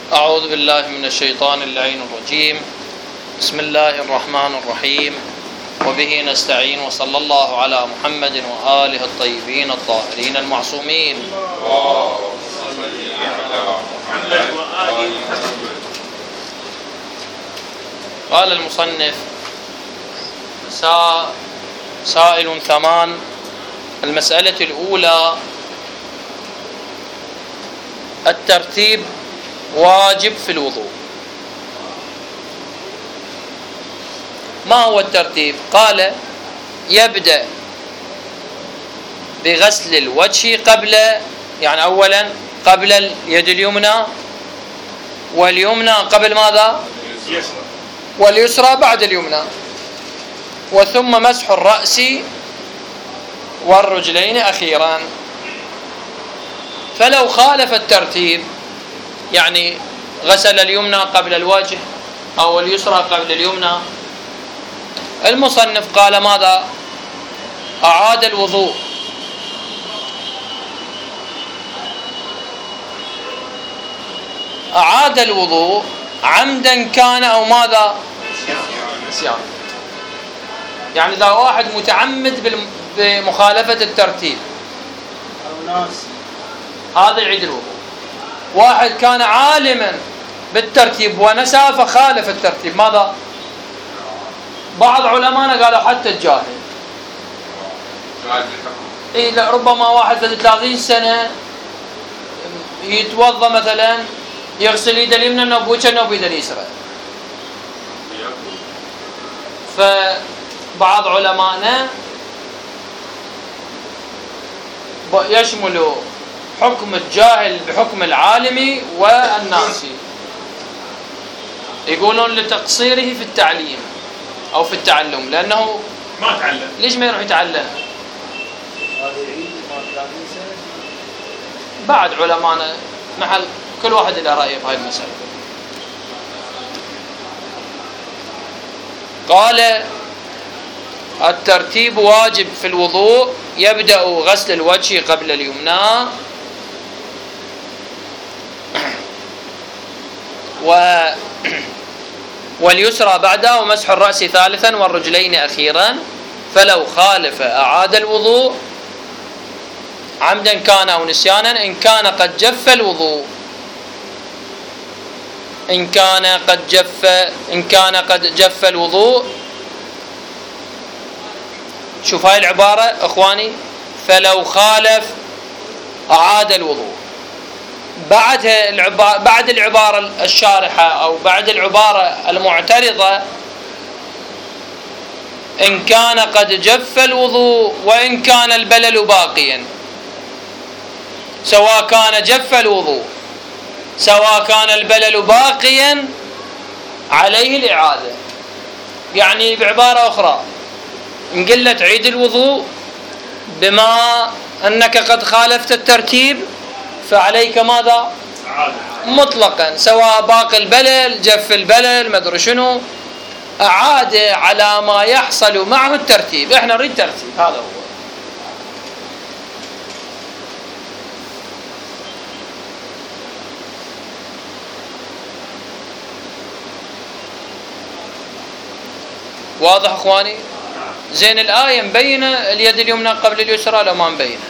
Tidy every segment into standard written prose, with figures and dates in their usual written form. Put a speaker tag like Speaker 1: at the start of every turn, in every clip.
Speaker 1: أعوذ بالله من الشيطان اللعين الرجيم. بسم الله الرحمن الرحيم، وبه نستعين، وصلى الله على محمد وآله الطيبين الطاهرين المعصومين. قال المصنف: سائل ثمان. المسألة الأولى: الترتيب واجب في الوضوء. ما هو الترتيب؟ قال: يبدأ بغسل الوجه قبل، يعني أولا قبل اليد اليمنى، واليمنى قبل ماذا؟ واليسرى بعد اليمنى، وثم مسح الرأس والرجلين أخيرا. فلو خالف الترتيب، يعني غسل اليمنى قبل الوجه أو اليسرى قبل اليمنى، المصنف قال ماذا؟ أعاد الوضوء. أعاد الوضوء عمدا كان أو ماذا؟ نسيان. يعني إذا واحد متعمد بمخالفة الترتيب
Speaker 2: أو ناس،
Speaker 1: هذا يعيد الوضوء. واحد كان عالما بالترتيب ونسى فخالف الترتيب، ماذا؟ بعض علماءنا قالوا حتى الجاهل. لا، ربما واحد في 30 سنة يتوضا مثلا، يغسل يده اليمنى وبوجهه وبيده اليسرى. فبعض علماءنا يشمل حكم الجاهل بحكم العالم والناسي، يقولون لتقصيره في التعليم أو في التعلم، لأنه
Speaker 2: ما تعلم.
Speaker 1: ليش ما يروح يتعلم؟
Speaker 2: هذا يعيد ما 30 سنة.
Speaker 1: بعد علماءنا محل كل واحد له رأيه في هذه المسألة. قال: الترتيب واجب في الوضوء، يبدأ غسل الوجه قبل اليمنى، واليسرى بعده، ومسح الرأس ثالثا، والرجلين أخيرا. فلو خالف أعاد الوضوء عمدا كان أو نسيانا، إن كان قد جف الوضوء. إن كان قد جف الوضوء. شوف هاي العبارة إخواني: فلو خالف أعاد الوضوء. بعد العبارة الشارحة أو بعد العبارة المعترضة: إن كان قد جف الوضوء وإن كان البلل باقيا. سواء كان جف الوضوء سواء كان البلل باقيا عليه الإعادة. يعني بعبارة أخرى، إن قلت عيد الوضوء بما أنك قد خالفت الترتيب فعليك ماذا؟ مطلقا، سواء باقي البلل جف البلل مدري شنو، أعاد على ما يحصل معه الترتيب. إحنا نريد ترتيب، هذا هو. واضح اخواني؟ زين، الآية مبينة اليد اليمنى قبل اليسرى لو ما مبينة؟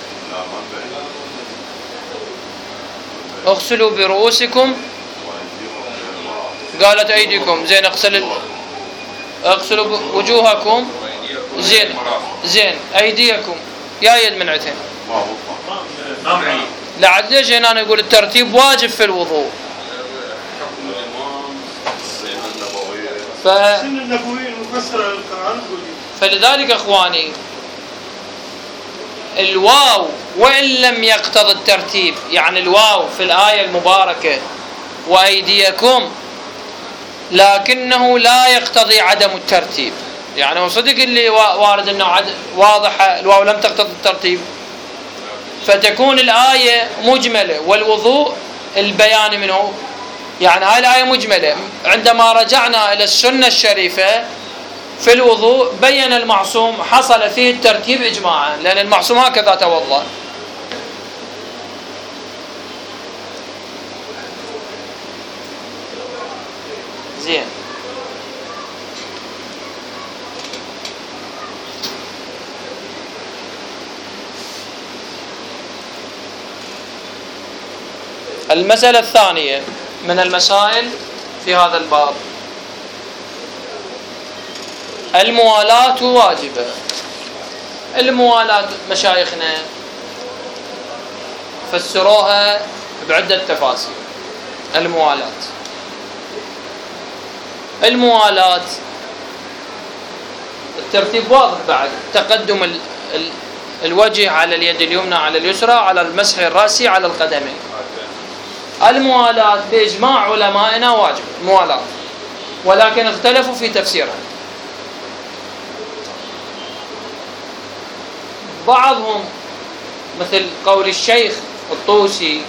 Speaker 1: اغسلوا برؤوسكم، قالت أيديكم. زين، اغسلوا وجوهكم. زين أيديكم يا يد منعتين. لعد ليش هنا أنا يقول الترتيب واجب في الوضوء؟ فلذلك اخواني الواو وإن لم يقتضي الترتيب، يعني الواو في الآية المباركة وأيديكم، لكنه لا يقتضي عدم الترتيب. يعني هو صدق اللي وارد انه واضحة الواو لم تقتضي الترتيب، فتكون الآية مجملة والوضوء البيان منه. يعني هاي الآية مجملة. عندما رجعنا إلى السنة الشريفة في الوضوء بين المعصوم حصل فيه الترتيب إجماعا، لأن المعصوم هكذا توضأ. زين. المسألة الثانية من المسائل في هذا الباب، الموالاة واجبة. الموالاة مشايخنا فسروها بعدة تفاسير. الموالاة الترتيب واضح بعد، تقدم الوجه على اليد اليمنى على اليسرى، على المسح الرأسي على القدمين. الموالاة بإجماع علمائنا واجب الموالاة، ولكن اختلفوا في تفسيرها. بعضهم مثل قول الشيخ الطوسي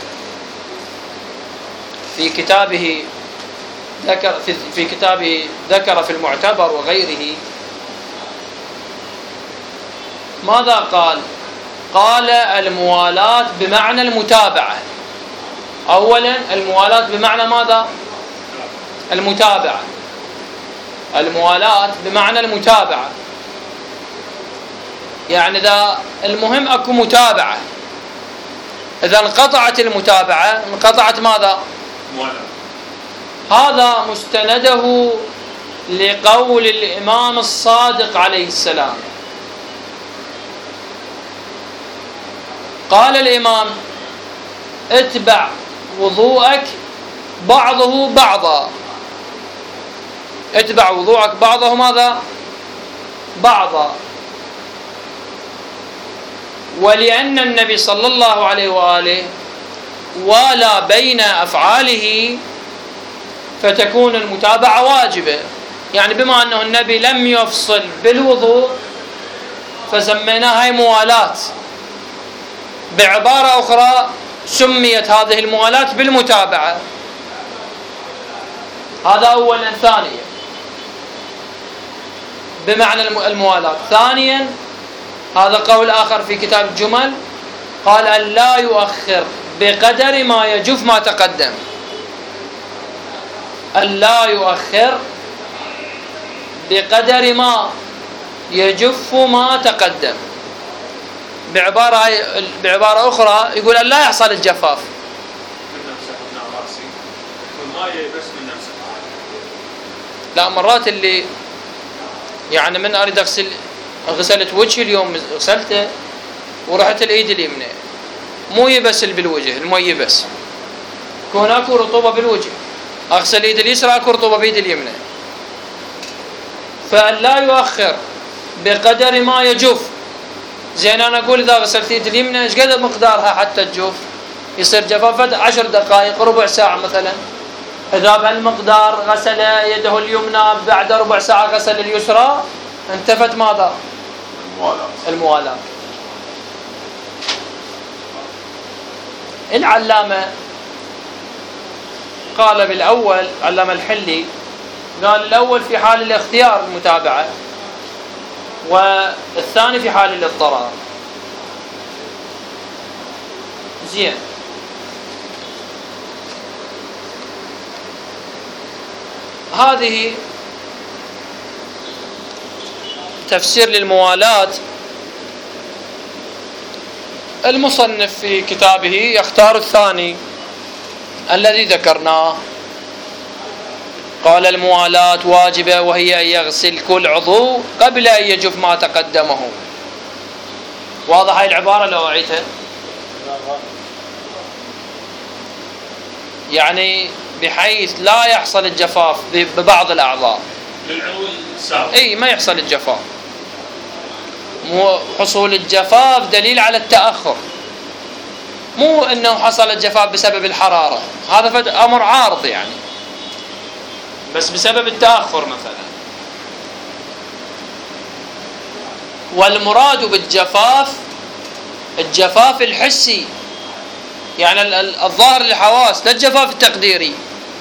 Speaker 1: في كتابه ذكر في المعتبر وغيره، ماذا قال؟ قال الموالاة بمعنى المتابعة. أولا الموالاة بمعنى ماذا؟ المتابعة. الموالاة بمعنى المتابعة، يعني إذا المهم أكو متابعة، إذا انقطعت المتابعة انقطعت ماذا؟ هذا مستنده لقول الإمام الصادق عليه السلام. قال الإمام: اتبع وضوءك بعضه بعضا. اتبع وضوءك بعضه ماذا؟ بعضا. ولأن النبي صلى الله عليه وآله والى بين أفعاله فتكون المتابعة واجبة. يعني بما أنه النبي لم يفصل بالوضوء فسميناها موالاة. بعبارة أخرى سميت هذه الموالاة بالمتابعة. هذا أولا. ثانيا بمعنى الموالاة. ثانيا هذا قول آخر في كتاب الجمل، قال أن لا يؤخر بقدر ما يجف ما تقدم. أن لا يؤخر بقدر ما يجف ما تقدم. بعبارة أخرى يقول أن لا يحصل الجفاف. لا، مرات اللي يعني من أريد أغسل، غسلت وجهي اليوم غسلته ورحت الإيد اليمنى، مو يبسل بالوجه المي بس، كون اكو رطوبة بالوجه، أغسل الإيد اليسرى اكو رطوبة بإيد اليمنى. فأن لا يؤخر بقدر ما يجف. زين أنا أقول إذا غسلت إيد اليمنى إيش قد مقدارها حتى تجف؟ يصير جفافة 10 دقائق ربع ساعة مثلا. إذا بهالمقدار غسل يده اليمنى بعد ربع ساعة غسل اليسرى، انتفت ماذا؟ الموالاة. العلامة قال بالأول، علامة الحلي قال الأول في حال الاختيار المتابعة، والثاني في حال الاضطرار. زين. هذه تفسير للموالاة. المصنف في كتابه يختار الثاني الذي ذكرناه، قال الموالاة واجبة، وهي أن يغسل كل عضو قبل أن يجف ما تقدمه. واضح هاي العبارة لو أعيدها؟ يعني بحيث لا يحصل الجفاف ببعض الأعضاء.
Speaker 2: للعضو السابق
Speaker 1: اي ما يحصل الجفاف. مو حصول الجفاف دليل على التأخر، مو انه حصل الجفاف بسبب الحرارة، هذا امر عارض يعني، بس بسبب التأخر مثلا. والمراد بالجفاف الجفاف الحسي، يعني الظاهر للحواس، لا الجفاف التقديري.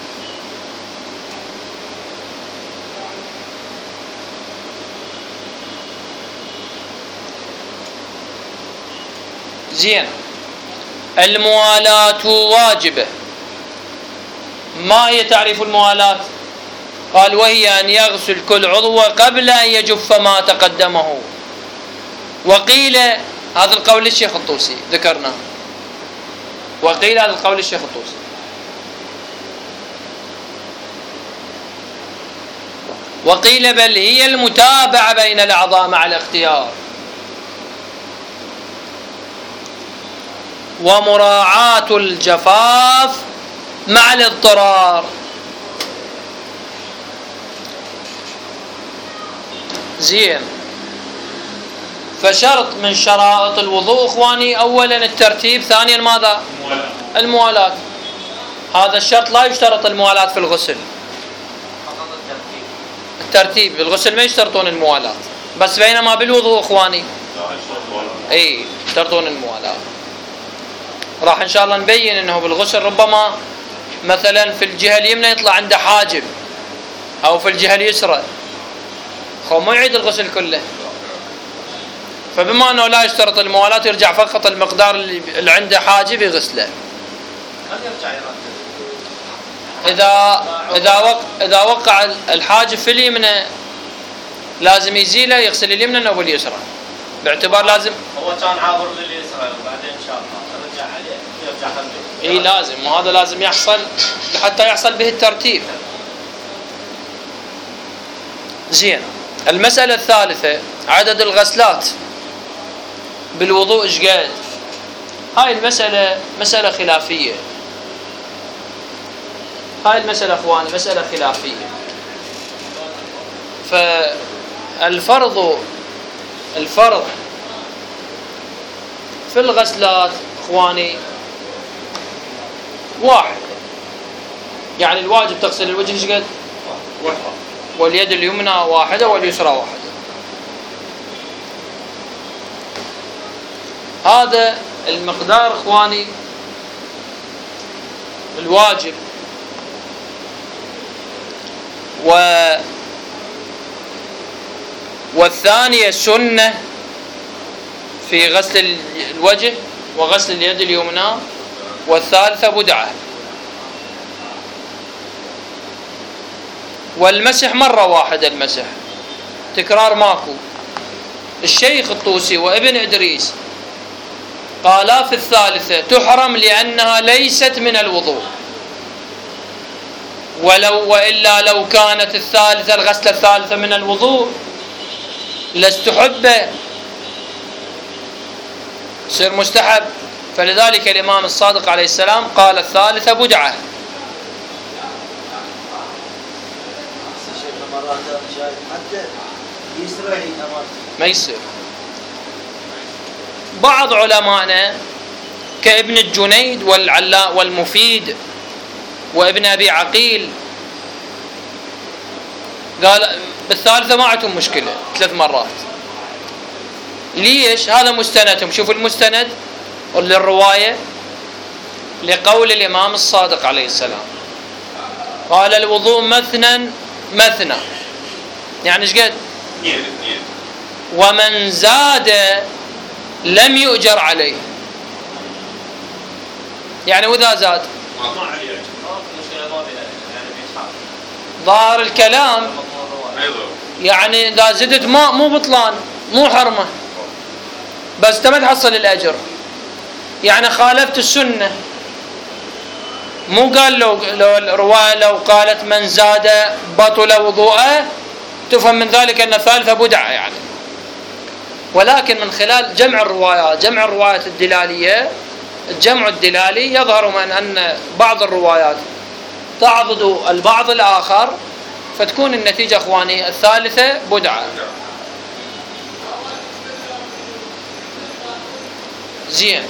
Speaker 1: زين. الموالاة واجبة. ما هي تعريف الموالاة؟ قال وهي أن يغسل كل عضو قبل أن يجف ما تقدمه. وقيل هذا القول الشيخ الطوسي ذكرناه، وقيل هذا القول الشيخ الطوسي. وقيل بل هي المتابعة بين الأعضاء مع الاختيار ومراعاة الجفاف مع الاضطرار. زين. فشرط من شرائط الوضوء اخواني اولا الترتيب، ثانيا ماذا؟ الموالاة. هذا الشرط لا يشترط الموالاة في الغسل. الترتيب في الغسل ما يشترطون الموالاة، بس بينما بالوضوء اخواني اي يشترطون الموالاة. راح ان شاء الله نبين انه بالغسل ربما مثلا في الجهة اليمنى يطلع عنده حاجب او في الجهة اليسرى، مو يعيد الغسل كله. فبما انه لا يشترط الموالاة يرجع فقط المقدار اللي عنده حاجب يغسله. اذا وقع الحاجب في اليمنى لازم يزيله، يغسل اليمنى او اليسرى، باعتبار لازم
Speaker 2: هو كان عابر لليسرى وبعدين ان شاء الله رجع عليه يرجع خلفه.
Speaker 1: اي لازم، وهذا لازم يحصل حتى يحصل به الترتيب. زين. المسألة الثالثة عدد الغسلات بالوضوء ايش قد؟ هاي المسألة مسألة خلافية. هاي المسألة اخواني مسألة خلافية. فالفرض في الغسلات اخواني واحد، يعني الواجب تغسل الوجه ايش قد؟ واليد اليمنى واحدة واليسرى واحدة. هذا المقدار اخواني الواجب. والثانية سنة في غسل الوجه وغسل اليد اليمنى، والثالثة بدعة. والمسح مرة واحدة، المسح تكرار ماكو. الشيخ الطوسي وابن إدريس قالا في الثالثة تحرم لأنها ليست من الوضوء، وإلا لو كانت الثالثة الغسلة الثالثة من الوضوء لاستحب، يصير مستحب. فلذلك الإمام الصادق عليه السلام قال الثالثة بدعة. ما يصير. بعض علمائنا كابن الجنيد والعلاء والمفيد وابن أبي عقيل قال بالثالثة ما عندهم مشكلة 3 مرات. ليش؟ هذا مستندهم. شوفوا المستند للرواية لقول الإمام الصادق عليه السلام قال الوضوء مثنى، يعني ايش قد؟ ومن زاد لم يؤجر عليه، يعني وإذا زاد ظاهر الكلام يعني إذا زدت ماء مو بطلان مو حرمة، بس انت ما تحصل الأجر، يعني خالفت السنة. مو قال لو الرواية لو قالت من زاد بطل وضوءه تفهم من ذلك أن الثالثة بدعة يعني. ولكن من خلال جمع الروايات الدلالية، الجمع الدلالي يظهر من أن بعض الروايات تعضد البعض الآخر، فتكون النتيجة اخواني الثالثة بدعة. زين.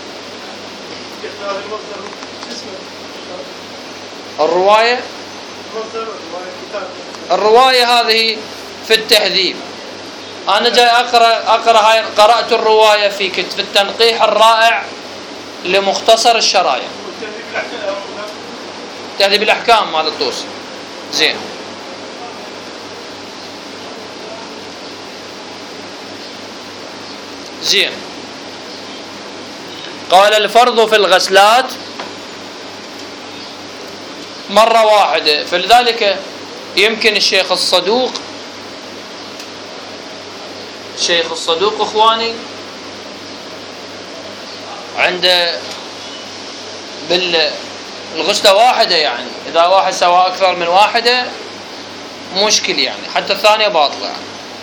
Speaker 1: الرواية هذه في التهذيب. أنا جاي أقرأ هاي، قرأت الرواية في التنقيح الرائع لمختصر الشرايع، تهذيب الأحكام مال الطوسي. زين. قال الفرض في الغسلات مرة واحدة، فلذلك يمكن الشيخ الصدوق اخواني عنده بالغسلة واحدة، يعني اذا واحد سوى اكثر من واحدة مشكل، يعني حتى الثانية باطلة يعني.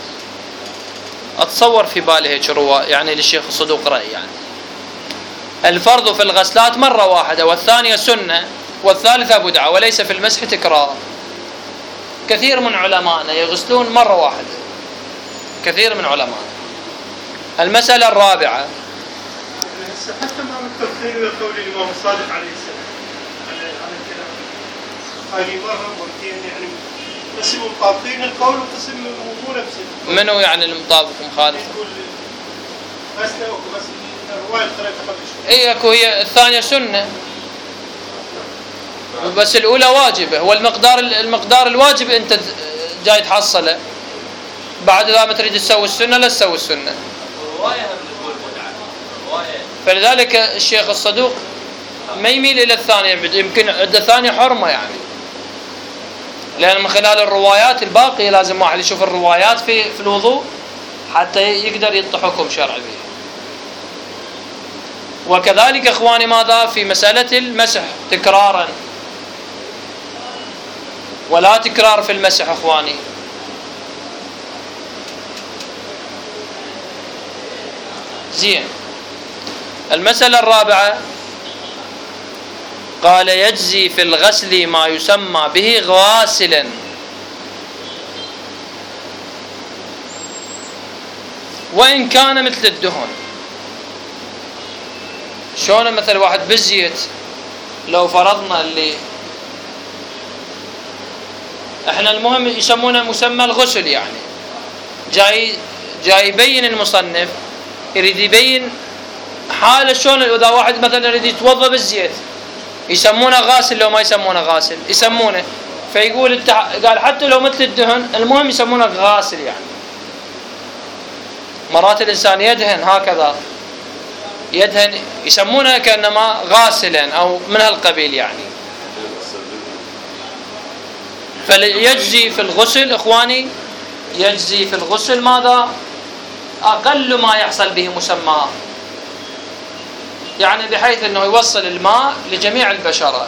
Speaker 1: اتصور في بالي هيك يعني للشيخ الصدوق رأي، يعني الفرض في الغسلات مرة واحدة، والثانية سنة، والثالثة بدعة، وليس في المسح تكرار. كثير من علمائنا يغسلون مرة واحدة، كثير من علمائنا. المسألة الرابعة،
Speaker 3: حتى ما التفصيل لقول الإمام الصادق عليه السلام على الكلام هذه مرة مرتين، يعني قسم مطابقين القول وقسم مو نفسه.
Speaker 1: منو يعني المطابق مخالف؟
Speaker 3: يقول غسله وغسل الرواية الثلاثة قبل شوي.
Speaker 1: اي اكو، هي الثانية سنة بس الأولى واجبة. هو المقدار الواجب أنت جاي تحصله، بعد إذا ما تريد تسوي السنة لا تسوي السنة.
Speaker 2: الرواية هم تقول بدعة الرواية.
Speaker 1: فلذلك الشيخ الصدوق ما يميل إلى الثانية، يمكن عند الثانية حرمة يعني، لأن من خلال الروايات الباقية لازم واحد يشوف الروايات في الوضوء حتى يقدر يعطي حكم شرعي به. وكذلك إخواني ماذا في مسألة المسح تكرارا، ولا تكرار في المسح إخواني. زين. المسألة الرابعة قال يجزي في الغسل ما يسمى به غاسلا، وإن كان مثل الدهن. شلون مثل واحد بالزيت، لو فرضنا اللي احنا المهم يسمونه مسمى الغسل، يعني جاي يبين المصنف يريد يبين حاله شلون اذا واحد مثلا يريد يتوضا بالزيت يسمونه غاسل، لو ما يسمونه غاسل يسمونه، فيقول قال حتى لو مثل الدهن المهم يسمونه غاسل. يعني مرات الانسان يدهن هكذا، يدهن يسمونه كانما غاسلا او من هالقبيل يعني. فيجزي في الغسل إخواني، يجزي في الغسل ماذا؟ أقل ما يحصل به مسمى، يعني بحيث أنه يوصل الماء لجميع البشرة.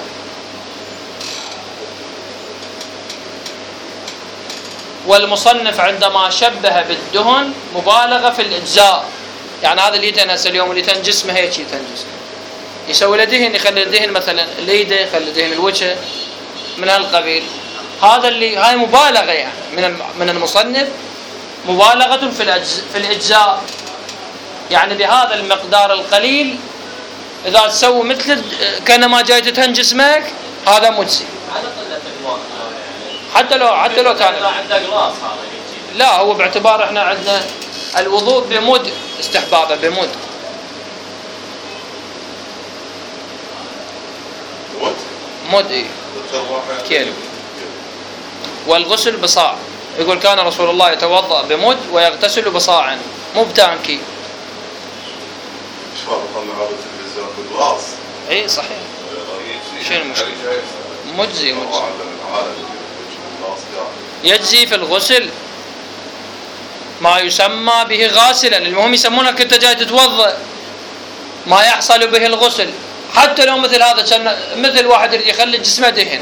Speaker 1: والمصنف عندما شبه بالدهن مبالغة في الإجزاء، يعني هذا اللي يتنس اليوم اللي تنجسمه هيك يتنجس، يسوي له دهن، يخلي الدهن مثلا اليده، يخلي دهن الوجه من هالقبيل. هذا اللي هاي مبالغة يعني من المصنف، مبالغة في الإجزاء، يعني بهذا المقدار القليل إذا تسوي مثل كأنما جاي تدهن جسمك هذا مجزي.
Speaker 2: على قلة الماء
Speaker 1: حتى لو كان
Speaker 2: عنده غلاص هذا يجي.
Speaker 1: لا، هو باعتبار احنا عندنا الوضوء بمد استحبابه بمد. مد ايه كيلو. والغسل بصاع، يقول كان رسول الله يتوضأ بمد ويغتسل بصاع مو بتانكي. اي صحيح. شنو المشكلة؟ مجزي. يجزي في الغسل ما يسمى به غاسلا، المهم يسمونك انت جاي تتوضأ ما يحصل به الغسل، حتى لو مثل هذا كان مثل واحد يخلي جسمه دهن،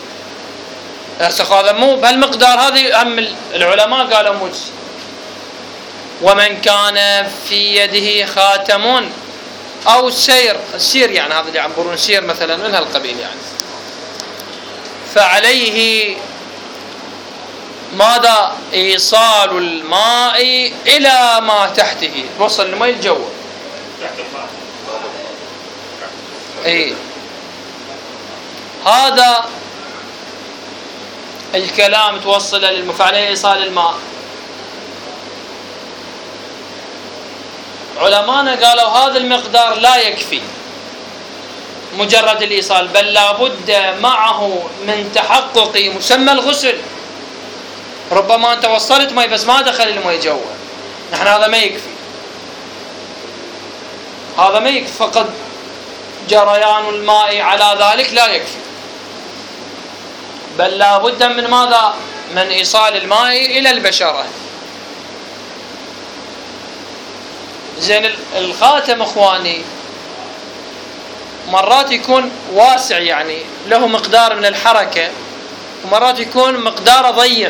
Speaker 1: هذا مو بهالمقدار، هذه هم العلماء قالوا مجزي. ومن كان في يده خاتم او السير يعني هذا اللي يعبرون سير مثلا من هالقبيل يعني، فعليه ماذا؟ ايصال الماء الى ما تحته، توصل الماء الجو اي. هذا الكلام توصل فعليه ايصال الماء. علماءنا قالوا هذا المقدار لا يكفي مجرد الإيصال، بل لابد معه من تحقق مسمى الغسل. ربما أنت وصلت ماء بس ما دخل الماء جوا، نحن هذا ما يكفي، هذا ما يكفي، فقط جريان الماء على ذلك لا يكفي، بل لابد من ماذا؟ من إيصال الماء إلى البشرة. زين الخاتم اخواني مرات يكون واسع، يعني له مقدار من الحركة، ومرات يكون مقداره ضيق.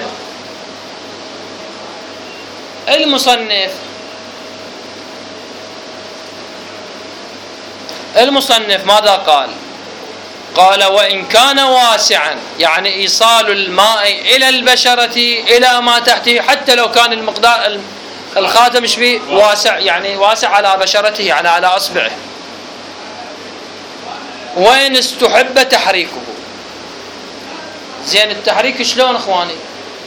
Speaker 1: المصنف ماذا قال؟ قال وإن كان واسعا، يعني إيصال الماء إلى البشرة إلى ما تحته، حتى لو كان المقدار الخاتم شبيه واسع، يعني واسع على بشرته، يعني على أصبعه. وإن استحب تحريكه. زين التحريك شلون اخواني؟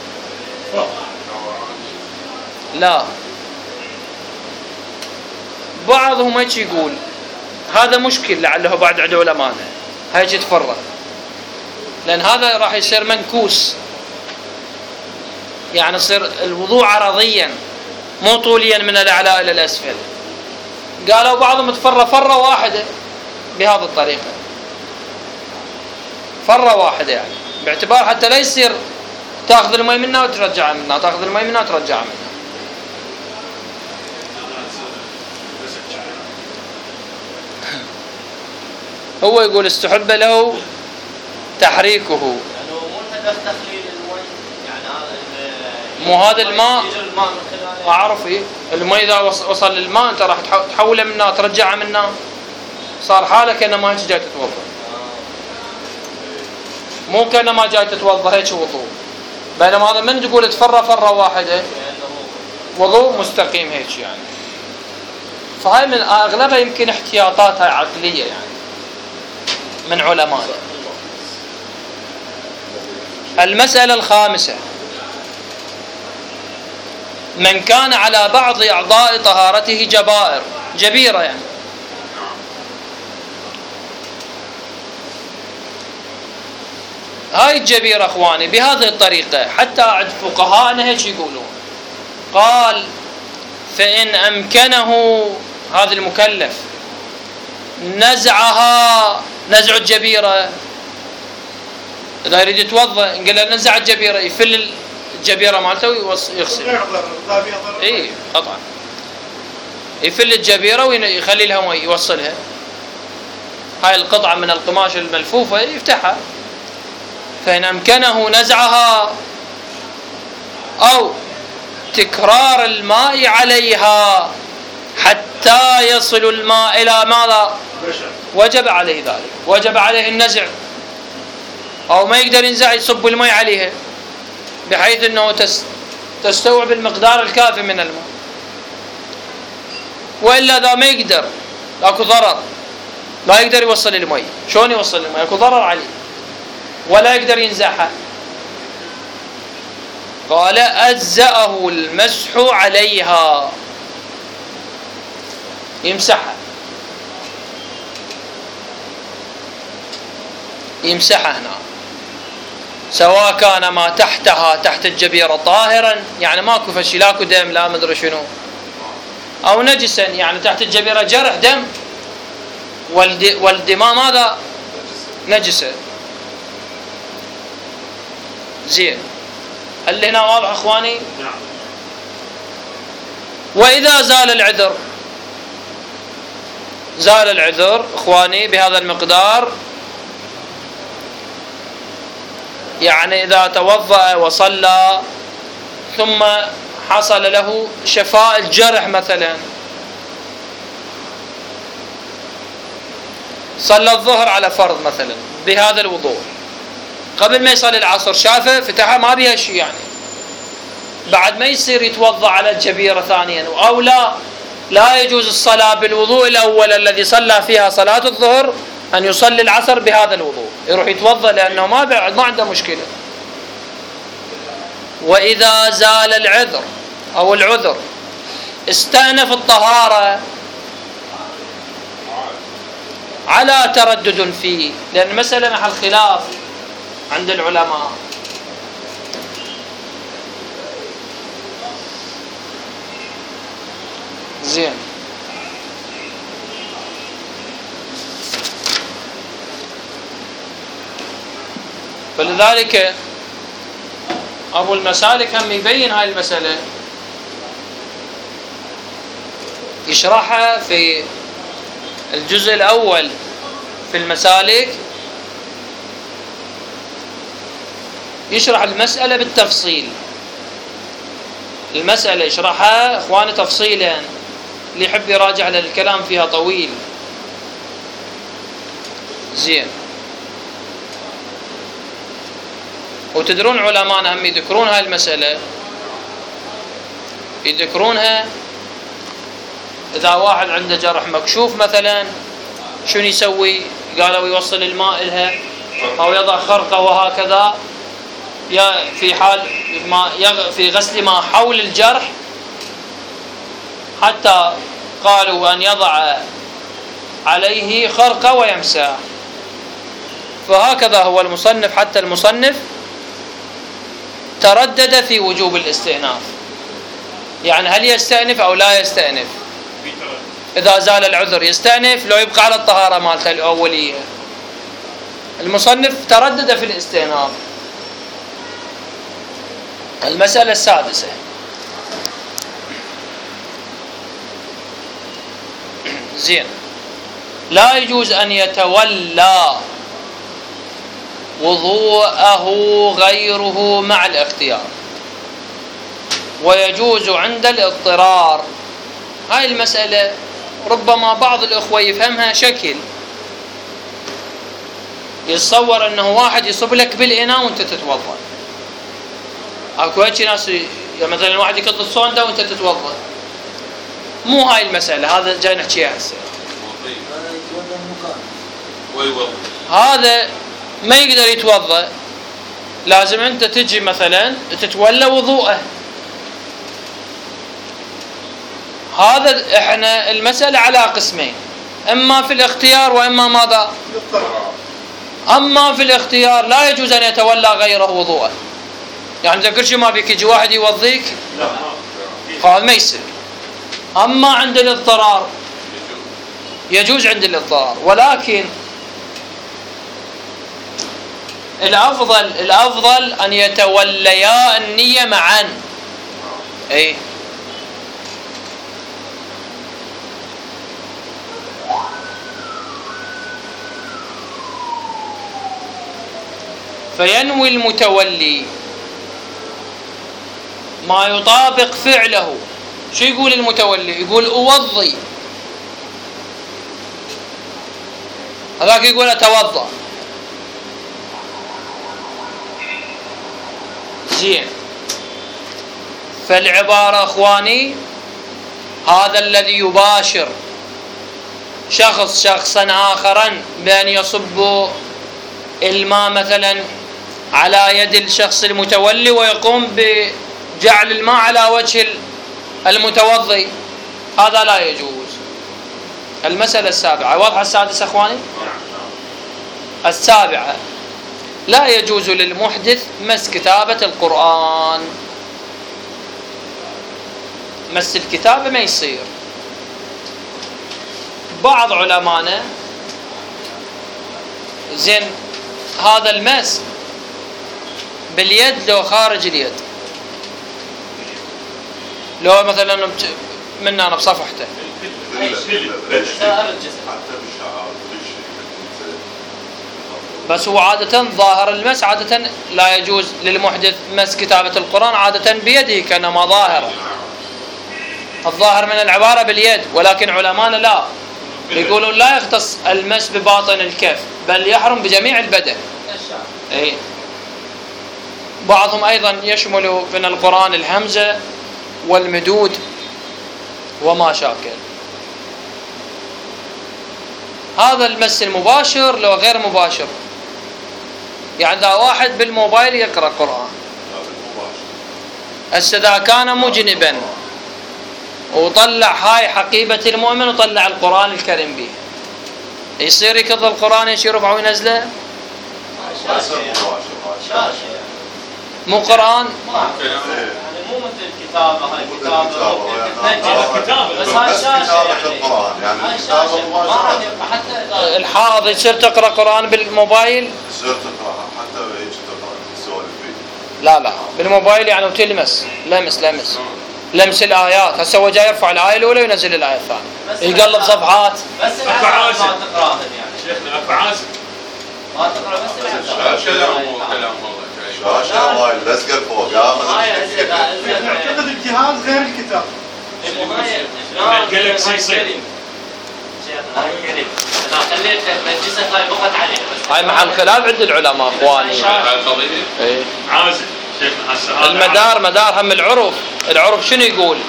Speaker 1: لا، بعضهم هيك يقول، هذا مشكل لعله بعد عنده علماء هيك يتفرق، لأن هذا راح يصير منكوس، يعني يصير الوضوء عرضيا مو طوليا من الأعلى إلى الأسفل. قالوا بعضهم تفر فرة واحدة بهذه الطريقة، فرة واحدة، يعني باعتبار حتى لا يصير تاخذ الماء منها وترجع منها، تاخذ الماء منها وترجع منها. هو يقول استحب له تحريكه.
Speaker 2: يعني مو الهدف تخليل الماء، يعني هذا
Speaker 1: مو هذا الماء
Speaker 2: من خلاله.
Speaker 1: اعرف ايه الماء اذا وصل للماء انت راح تحوله منها ترجعه منها، صار حالك كانما هيك جاي تتوضا، مو كانما جاي تتوضا هيك وضوء. بينما هذا من تقول تفر فرة واحدة وضوء مستقيم هيك يعني. فهاي من اغلبها يمكن احتياطات هاي عقلية يعني من علماء. المسألة الخامسة: من كان على بعض أعضاء طهارته جبيرة يعني هاي الجبيرة اخواني بهذه الطريقة، حتى عند فقهاءنا هيك يقولون. قال فإن أمكنه هذا المكلف نزع الجبيرة، إذا يريد يتوضأ قال له نزع الجبيرة، يفل الجبيرة مالته ويغسل. إيه قطعا يفل الجبيرة ويخلي لها مي يوصلها. هاي القطعة من القماش الملفوفة يفتحها. فإن أمكنه نزعها أو تكرار الماء عليها حتى يصل الماء إلى ماذا؟ وجب عليه ذلك، وجب عليه النزع. أو ما يقدر ينزع يصب الماء عليها بحيث أنه تستوعب المقدار الكافي من الماء. وإلا إذا ما يقدر اكو ضرر، لا يقدر يوصل الماء، شلون يوصل الماء؟ اكو ضرر عليه ولا يقدر ينزعها. قال أجزأه المسح عليها، يمسحها هنا، سواء كان ما تحتها تحت الجبيرة طاهرا، يعني ماكو فشي لاكو دم لا مدري شنو، أو نجسا يعني تحت الجبيرة جرح دم والدماء ماذا؟ نجسة. زين اللي هنا واضح اخواني؟ نعم. وإذا زال العذر اخواني بهذا المقدار، يعني إذا توضأ وصلى ثم حصل له شفاء الجرح، مثلا صلى الظهر على فرض مثلا بهذا الوضوء، قبل ما يصلي العصر شافه فتحه ما بيها شيء، يعني بعد ما يصير يتوضأ على الجبيرة ثانيا. أو لا يجوز الصلاة بالوضوء الأول الذي صلى فيها صلاة الظهر أن يصلي العصر بهذا الوضوء، يروح يتوضأ لأنه ما عنده مشكلة. وإذا زال العذر أو العذر استأنف الطهارة على تردد فيه، لأن المسألة محل خلاف عند العلماء. زين فلذلك أبو المسالك هم يبين هاي المسألة، يشرحها في الجزء الأول في المسالك، يشرح المسألة بالتفصيل. المسألة يشرحها إخواني تفصيلا، اللي يحب يراجع للكلام فيها طويل. زين. وتدرون علماء هم يذكرون هاي المسألة، يذكرونها إذا واحد عنده جرح مكشوف مثلا شنو يسوي؟ قالوا يوصل الماء لها أو يضع خرقة وهكذا، في حال في غسل ما حول الجرح، حتى قالوا أن يضع عليه خرقة ويمسح. فهكذا هو المصنف، حتى المصنف تردد في وجوب الاستئناف، يعني هل يستأنف أو لا يستأنف؟ إذا زال العذر يستأنف لو يبقى على الطهارة مالته الأولية. المصنف تردد في الاستئناف. المسألة السادسة، زين، لا يجوز أن يتولى وضوءه غيره مع الاختيار، ويجوز عند الاضطرار. هاي المسألة ربما بعض الأخوة يفهمها شكل، يتصور أنه واحد يصب لك بالإناء وأنت تتوضأ. أكو هيك ناس مثلا واحد يكض الصوندة وأنت تتوضأ. مو هاي المسألة، هذا جاي نحكيها هسه. هذا ما يقدر يتوضأ، لازم أنت تجي مثلا تتولى وضوءه. هذا احنا المسألة على قسمين، اما في الاختيار واما ماذا؟ اما في الاختيار لا يجوز ان يتولى غيره وضوءه، يعني اذا كل شيء ما بيك يجي واحد يوضيك هذا ما يصير. اما عند الاضطرار يجوز عند الاضطرار، ولكن الافضل ان يتوليا النية معا. اي فينوي المتولي ما يطابق فعله. شو يقول المتولي؟ يقول أوضي، هذاك يقول أتوضأ. زين. فالعبارة أخواني هذا الذي يباشر شخصا آخرا بأن يصب الماء مثلا على يد الشخص المتولي ويقوم بجعل الماء على وجه المتوضي، هذا لا يجوز. المسألة السابعة واضحة. السادسة أخواني، السابعة لا يجوز للمحدث مس كتابة القرآن. مس الكتابة ما يصير. بعض علمانا زين هذا المس باليد لو خارج اليد، لو مثلا من أنا بصفحته بس هو عادة ظاهر المس، عادة لا يجوز للمحدث مس كتابة القرآن عادة بيده كأنما ظاهر، الظاهر من العبارة باليد. ولكن علماءنا لا، يقولون لا يختص المس بباطن الكف بل يحرم بجميع البدن. اي بعضهم أيضا يشمل من القرآن الهمزة والمدود وما شاكل. هذا المس المباشر لو غير مباشر، يعني إذا واحد بالموبايل يقرأ قرآن، إذا كان مجنبا وطلع هاي حقيبة المؤمن وطلع القرآن الكريم به، يصير يكض القرآن يشير رفعه وينزله؟ مو قرآن؟
Speaker 2: مو مثل الكتابة، هاي كتابة بس هاي شاشة يعني هاي شاشة حتى
Speaker 1: الحافظ يصير تقرأ قرآن بالموبايل؟
Speaker 4: يصير تقرأها حتى يجي تقرأ السوالف فيه.
Speaker 1: لا بالموبايل يعني وتلمس لمس الآيات. هسه هو جاي يرفع الآية الأولى وينزل الآية الثانية، يقلب صفحات.
Speaker 2: بس
Speaker 4: اكو عازل
Speaker 2: ما تقراهم يعني
Speaker 4: شيخنا، اكو عازل
Speaker 2: ما تقرا بس
Speaker 4: كلام والله
Speaker 5: شاشة موبايل لزقة فوق
Speaker 3: اعتقد الجهاز غير الكتاب.
Speaker 4: الجالكسي يصير
Speaker 2: انا خليت مجلسه هاي بقت عليه بس
Speaker 1: هاي محل خلاف عند العلماء اخواني. إيه.
Speaker 4: عازل شيخنا هسه
Speaker 1: المدار مدار هم العرف شنو يقول؟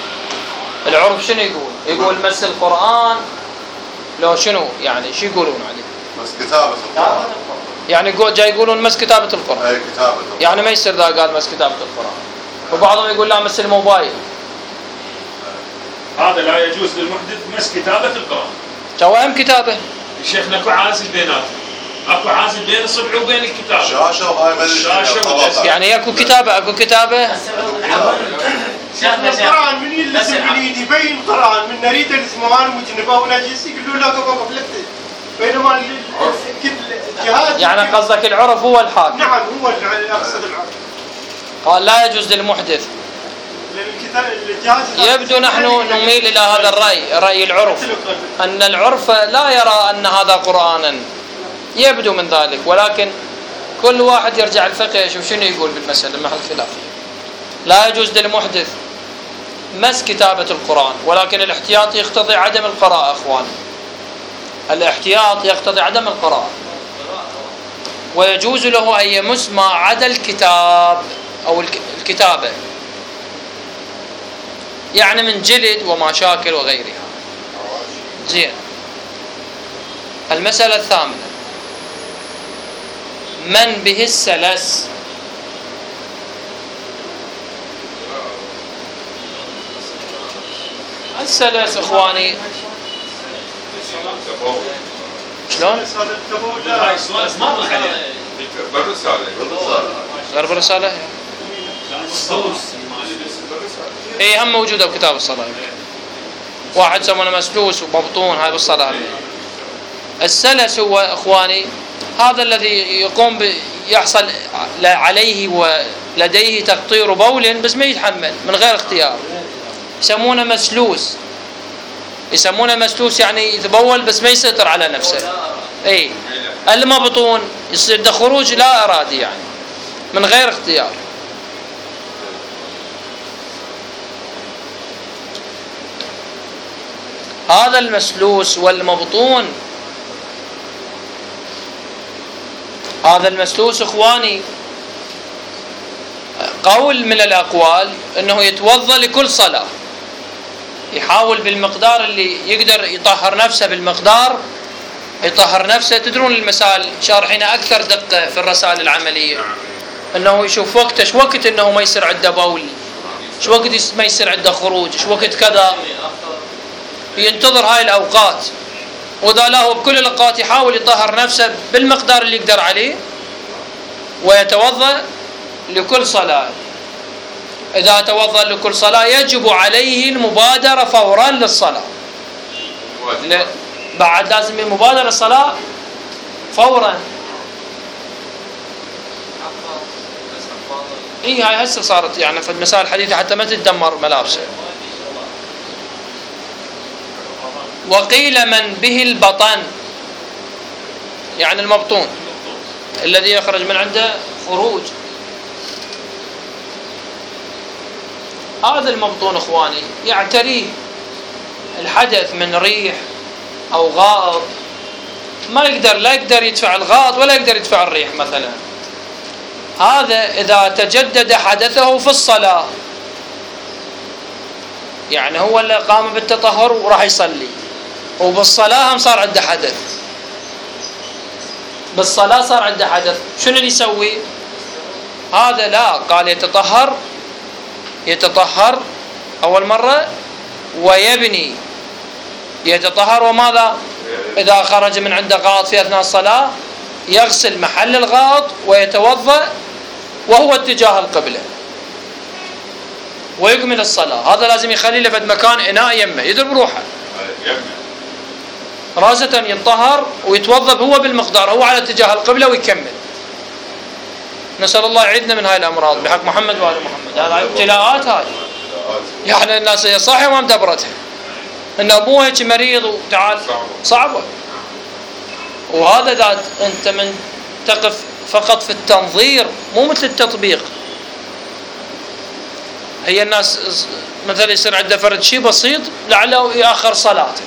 Speaker 1: يقول مس القرآن لو شنو يعني شو يقولون عليه؟
Speaker 5: بس كتابة القرآن
Speaker 1: يعني جاي يقولون مس كتابة القرآن.
Speaker 5: اي كتابة القرآن.
Speaker 1: يعني ما يصير ذا قال مس كتابة القرآن. وبعضهم يقول لا مس الموبايل.
Speaker 4: هذا لا يجوز للمحدث مس كتابة القرآن.
Speaker 1: توهم كتابه.
Speaker 4: شيخنا اكو عازل بيناتهم، اكو عازل بين الصبع وبين الكتاب.
Speaker 5: شاشة وهاي ما
Speaker 4: الشاشة
Speaker 1: يعني اكو كتابة.
Speaker 3: القرآن من يلزم باليد يبين القرآن من نريد الزمان مجنبه ونجس يقولوا له قبل فلتة، بينما الجهاز
Speaker 1: يعني قصدك العرف هو الحاكم.
Speaker 3: نعم هو اللي اقصد العرف.
Speaker 1: قال لا يجوز للمحدث.
Speaker 3: الجهاز
Speaker 1: يبدو نحن نميل إلى هذا الرأي، رأي العرف، أن العرف لا يرى أن هذا قرآنا، يبدو من ذلك، ولكن كل واحد يرجع الفقه يشوف شنو يقول بالمسألة محل خلاف. لا يجوز للمحدث مس كتابة القرآن، ولكن الاحتياط يقتضي عدم القراءة أخوان، الاحتياط يقتضي عدم القراءة، ويجوز له أن يمس ما عدا الكتاب أو الكتابة، يعني من جلد ومشاكل وغيرها. زين. المسألة الثامنة، من به السلس. السلس اخواني شلون؟
Speaker 4: هاي السؤال مر عليه
Speaker 1: غير بالرسالة؟ اي هم موجودة بكتاب الصلاة. واحد يسمونه مسلوس ومبطون، هاي بالصلاة. السلس هو اخواني هذا الذي يقوم يحصل عليه ولديه تقطير بول بس ما يتحمل من غير اختيار، يسمونه مسلوس. يعني يتبول بس ما يسيطر على نفسه. اي المبطون يصير خروج لا ارادي يعني من غير اختيار. هذا المسلوس والمبطون، هذا المسلوس اخواني قول من الاقوال انه يتوضا لكل صلاه، يحاول بالمقدار اللي يقدر يطهر نفسه، بالمقدار يطهر نفسه. تدرون المسائل شارحين اكثر دقه في الرسائل العمليه، انه يشوف وقته، ايش وقت انه ما يصير عنده بول، ايش وقت ما يصير عنده خروج، ايش وقت كذا، ينتظر هاي الاوقات. وإذا لا هو بكل الأوقات يحاول يطهر نفسه بالمقدار اللي يقدر عليه ويتوضأ لكل صلاة. إذا توضأ لكل صلاة يجب عليه المبادرة فورا للصلاة. بعد لازم المبادرة للصلاة فورا. هاي هسه صارت يعني في المسائل الحديثة حتى ما تتدمر ملابسه. وقيل من به البطن، يعني المبطون الذي يخرج من عنده خروج. هذا المبطون اخواني يعتريه الحدث من ريح او غائط، لا يقدر يدفع الغائط ولا يقدر يدفع الريح مثلا. هذا اذا تجدد حدثه في الصلاة، يعني هو اللي قام بالتطهر وراح يصلي، وبالصلاة هم صار عنده حدث، بالصلاة صار عنده حدث، شنو اللي يسوي؟ هذا لا، قال يتطهر أول مرة ويبني، يتطهر وماذا؟ إذا خرج من عنده غائط في أثناء الصلاة يغسل محل الغائط ويتوضأ وهو اتجاه القبلة ويكمل الصلاة. هذا لازم يخلي له في مكان إناء يمه يضرب روحه راسة، ينطهر ويتوضأ هو بالمقدار، هو على اتجاه القبلة ويكمل. نسأل الله يعيدنا من هاي الأمراض بحق محمد وآل محمد. هذا ابتلاءات هاي، يعني الناس هي صح وما مدبرتها، ان ابوه هيك مريض وتعال صعبه. وهذا ذات انت من تقف فقط في التنظير مو مثل التطبيق. هي الناس مثلا يصير عنده فرد شيء بسيط لعله ياخر صلاته،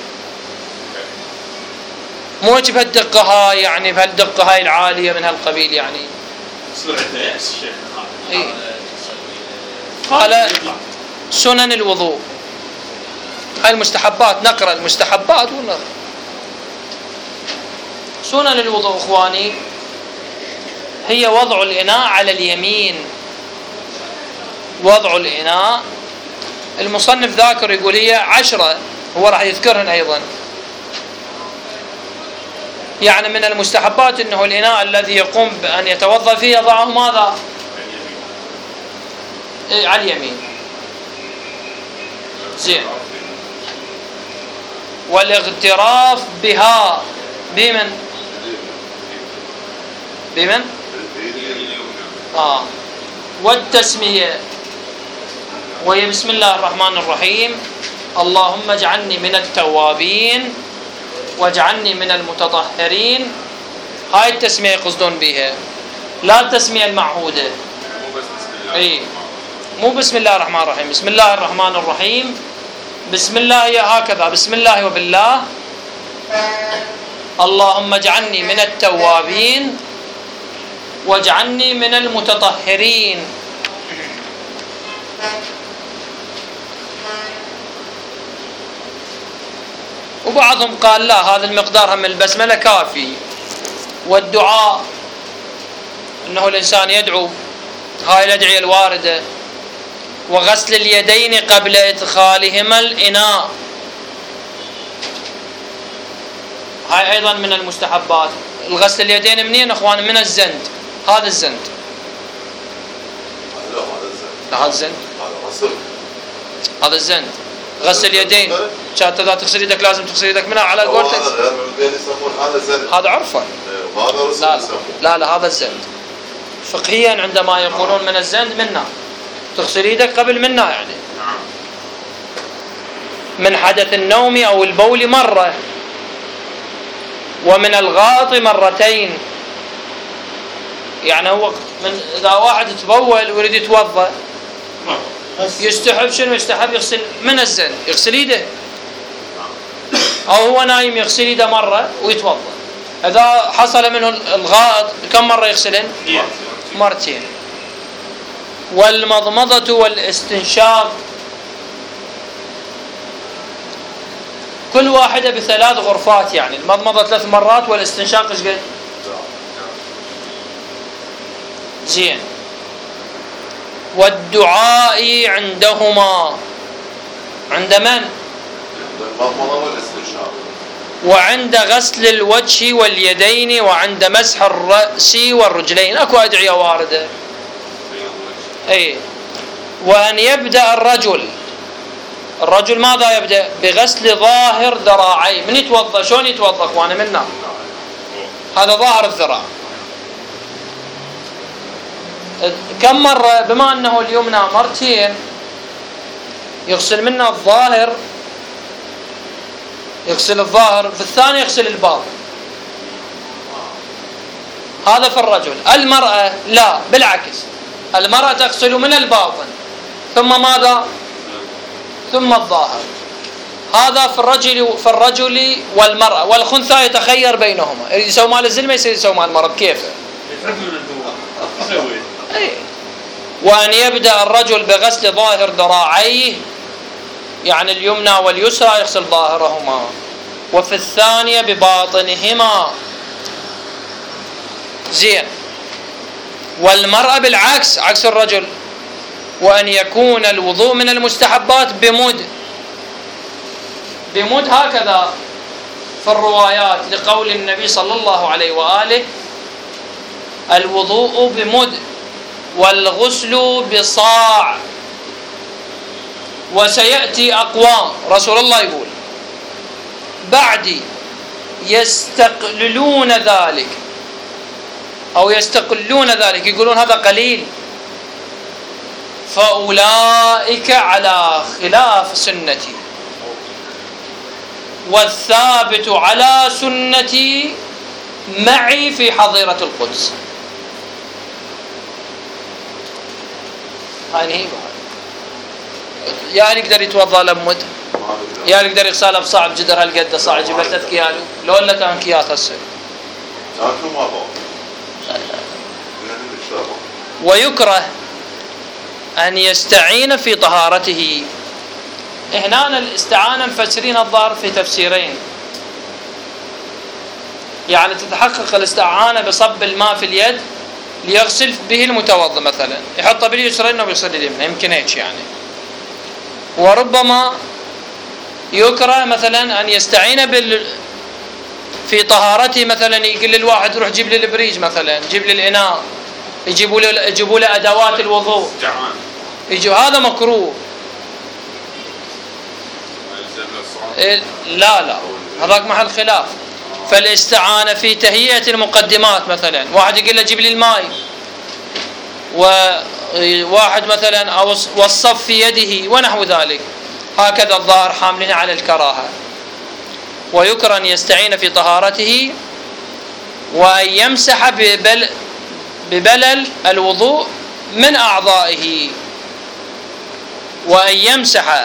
Speaker 1: مو هيك بهالدقه هاي، يعني بهالدقه هاي العاليه من هالقبيل يعني.
Speaker 4: يصير عنده يأس الشيخ
Speaker 1: إيه. قال سنن الوضوء، هاي المستحبات، نقرأ المستحبات ونقرأ سنن الوضوء. اخواني، هي وضع الإناء على اليمين، وضع الإناء. المصنف ذاكر يقول هي 10، هو راح يذكرهن أيضا. يعني من المستحبات أنه الإناء الذي يقوم بأن يتوضأ فيه يضعه ماذا؟ على اليمين. زين. والاغتراف بها بمن؟ والتسمية، وهي بسم الله الرحمن الرحيم اللهم اجعلني من التوابين واجعلني من المتطهرين. هاي التسمية يقصدون بها، لا التسمية المعهودة. مو بسم الله الرحمن الرحيم، بسم الله الرحمن الرحيم. بسم الله هي هكذا، بسم الله وبالله، اللهم اجعلني من التوابين واجعلني من المتطهرين. وبعضهم قال لا، هذا المقدار هم البسملة كافي. والدعاء انه الانسان يدعو، هاي الادعية الواردة. وغسل اليدين قبل ادخالهما الاناء، هاي ايضا من المستحبات. الغسل اليدين منين اخوان؟ من الزند. هذا الزند، لا هذا الزند، هذا الزند. غسل اليدين، كانت اذا تغسل يدك لازم تغسل يدك منها على قولتك. هذا عرفا. لا هذا الزند. فقهيا عندما يقولون من الزند منا، تغسل يدك قبل منا، يعني من حدث النوم او البول مرة، ومن الغائط مرتين. يعني هو من اذا واحد تبول ويريد يتوضا يستحب شنو؟ يستحب يغسل من الزند، يغسل يده، او هو نايم يغسل يده مره ويتوضا. اذا حصل منه الغائط كم مره يغسلن؟ مرتين. والمضمضة والاستنشاق كل واحدة ب3 غرفات، يعني المضمضة 3 مرات والاستنشاق ايش قد؟ زين. والدعاء عندهما، عند من؟
Speaker 5: المضمضة والاستنشاق.
Speaker 1: وعند غسل الوجه واليدين وعند مسح الرأس والرجلين. اكو ادعية واردة. اي. وان يبدأ الرجل ماذا يبدأ؟ بغسل ظاهر ذراعيه. من يتوضا؟ شلون يتوضا اخوانا؟ منا هذا ظاهر الذراع. كم مرة؟ بما انه اليمنى مرتين يغسل منا الظاهر، يغسل الظاهر، في الثاني يغسل الباطن. هذا في الرجل. المرأة لا، بالعكس، المرأة تغسل من الباطن ثم ماذا؟ ثم الظاهر. هذا في الرجل والمرأة. والخنثى يتخير بينهما، يريد يسوي مال الزلمة يصير يسوي مال المرأة بكيفه. وأن يبدأ الرجل بغسل ظاهر ذراعيه، يعني اليمنى واليسرى يغسل ظاهرهما، وفي الثانية بباطنهما. زين. والمرأة بالعكس، عكس الرجل. وأن يكون الوضوء من المستحبات بمد هكذا في الروايات، لقول النبي صلى الله عليه وآله الوضوء بمد والغسل بصاع. وسيأتي أقوام، رسول الله يقول بعدي يستقللون ذلك، أو يستقلون ذلك، يقولون هذا قليل، فأولئك على خلاف سنتي، والثابت على سنتي معي في حظيرة القدس. هاي يا يقدر يتوضا لمد، يا يقدر يغسلها بصعب جدر هالقد صاع جبل 3 كيلو، لو الا كان كيات هسه. ويكره أن يستعين في طهارته. هنا الاستعانة مفسرين الظاهر في تفسيرين، يعني تتحقق الاستعانة بصب الماء في اليد ليغسل به المتوضئ، مثلا يحطه باليسرين ويغسل اليمنى، يمكن هيك يعني. وربما يكره مثلا أن يستعين في طهارته، مثلا يقول للواحد روح جيب لي البريج مثلا، جيب لي الإناء، يجيبوا له أدوات الوضوء، هذا مكروه. لا هذاك محل خلاف. فالاستعانة في تهيئة المقدمات، مثلا واحد يقول له جيب لي الماء، وواحد مثلا أو والصف في يده ونحو ذلك، هكذا الظاهر حاملين على الكراهة. ويكره أن يستعين في طهارته، وأن يمسح ببلل الوضوء من أعضائه، وأن يمسح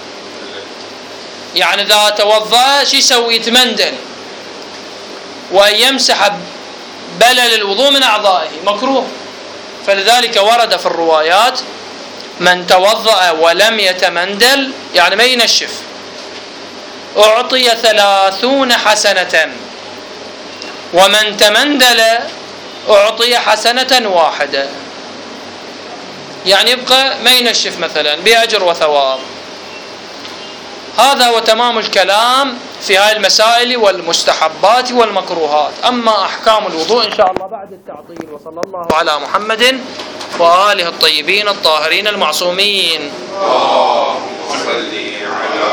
Speaker 1: يعني إذا توضأ شو يسوي؟ يتمندل، وأن يمسح بلل الوضوء من أعضائه مكروه. فلذلك ورد في الروايات من توضأ ولم يتمندل، يعني ما ينشف، أعطي 30 حسنة، ومن تمندل أعطي حسنة واحدة، يعني يبقى ما ينشف مثلا بأجر وثواب. هذا هو تمام الكلام في هذه المسائل والمستحبات والمكروهات. أما أحكام الوضوء إن شاء الله بعد التعطيل. وصلى الله على محمد وآله الطيبين الطاهرين المعصومين.